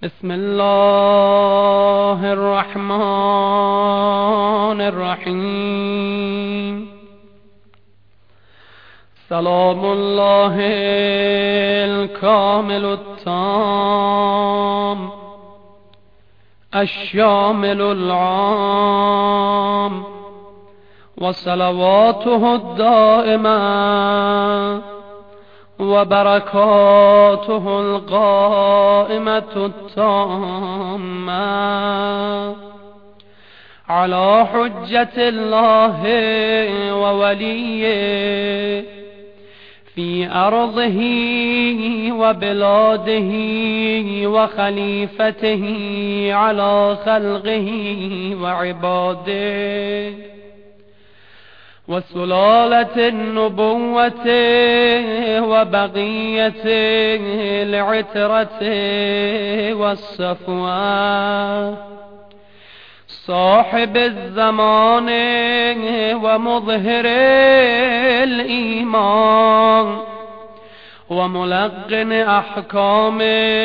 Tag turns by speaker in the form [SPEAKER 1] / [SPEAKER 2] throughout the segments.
[SPEAKER 1] بسم الله الرحمن الرحيم. سلام الله الكامل التام الشامل العام، وصلواته الدائمة وبركاته القائمة التامة على حجة الله ووليه في أرضه وبلاده وخليفته على خلقه وعباده، وسلالة النبوة وبقية العترة والصفوة، صاحب الزمان ومظهر الإيمان وملقن أحكام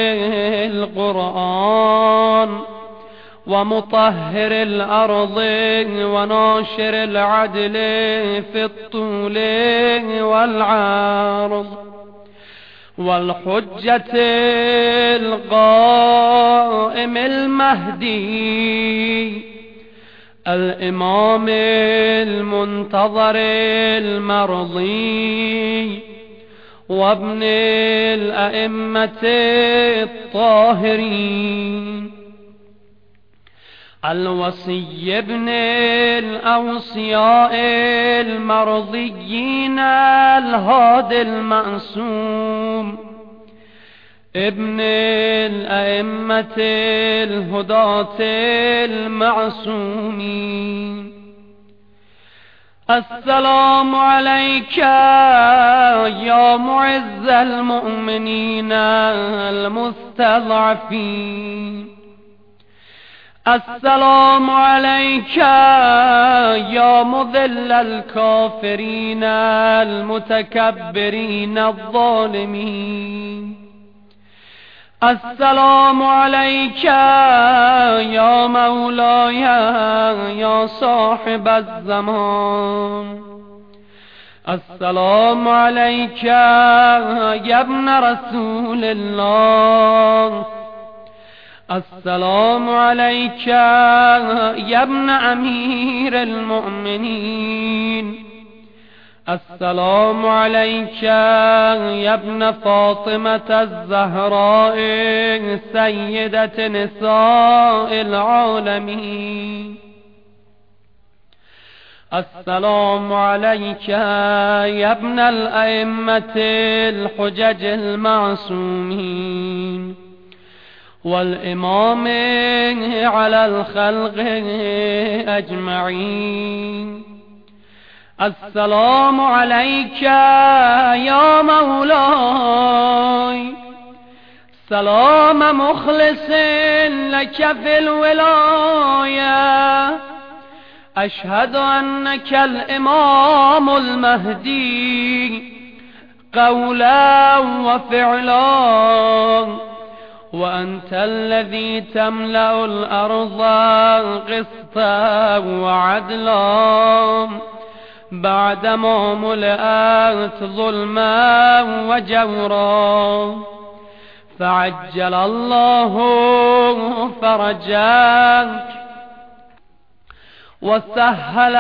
[SPEAKER 1] القرآن ومطهر الأرض وناشر العدل في الطول والعرض، والحجة القائم المهدي الإمام المنتظر المرضي، وابن الأئمة الطاهرين، الوصي ابن الأوصياء المرضيين، الهادي المعصوم، ابن الأئمة الهداة المعصومين. السلام عليك يا معز المؤمنين المستضعفين، السلام عليك يا مذل الكافرين المتكبرين الظالمين، السلام عليك يا مولاي يا صاحب الزمان، السلام عليك يا ابن رسول الله، السلام عليك يا ابن أمير المؤمنين، السلام عليك يا ابن فاطمة الزهراء سيدة نساء العالمين، السلام عليك يا ابن الأئمة الحجج المعصومين، والإمام على الخلق أجمعين. السلام عليك يا مولاي، سلام مخلص لك في الولاية، أشهد أنك الإمام المهدي قولا وفعلا، وأنت الذي تملأ الأرض قسطا وعدلا بعدما ملأت ظلما وجورا، فعجل الله فرجك وسهل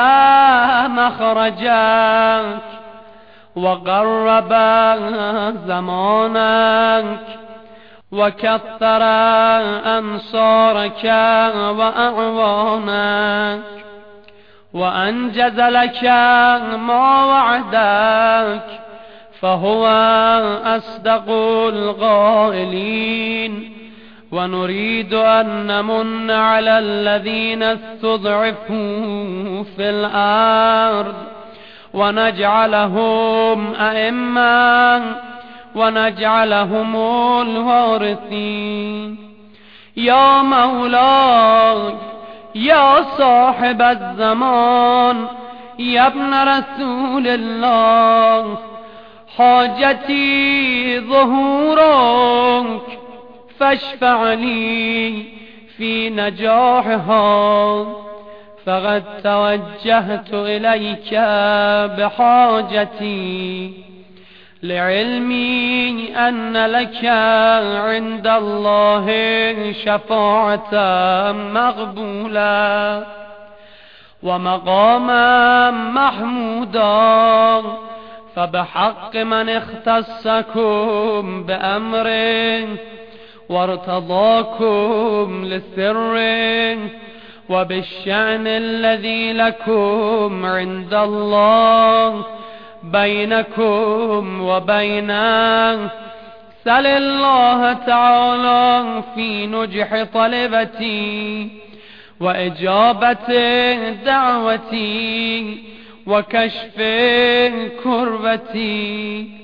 [SPEAKER 1] مخرجك وقرب زمانك وكثر أنصارك وأعوانك، وأنجز لك ما وعدك، فهو أصدق القائلين. ونريد أن نمن على الذين استضعفوا في الأرض ونجعلهم أئمة ونجعلهم الوارثين. يا مولاي يا صاحب الزمان يا ابن رسول الله، حاجتي ظهورك فاشفع لي في نجاحها، فقد توجهت إليك بحاجتي، لعلمي أن لك عند الله شفاعة مقبولة ومقاما محمودا، فبحق من اختصكم بأمره وارتضاكم لسره، وبالشأن الذي لكم عند الله بينكم وبينه، سل الله تعالى في نجح طلبتي وإجابة دعوتي وكشف كربتي.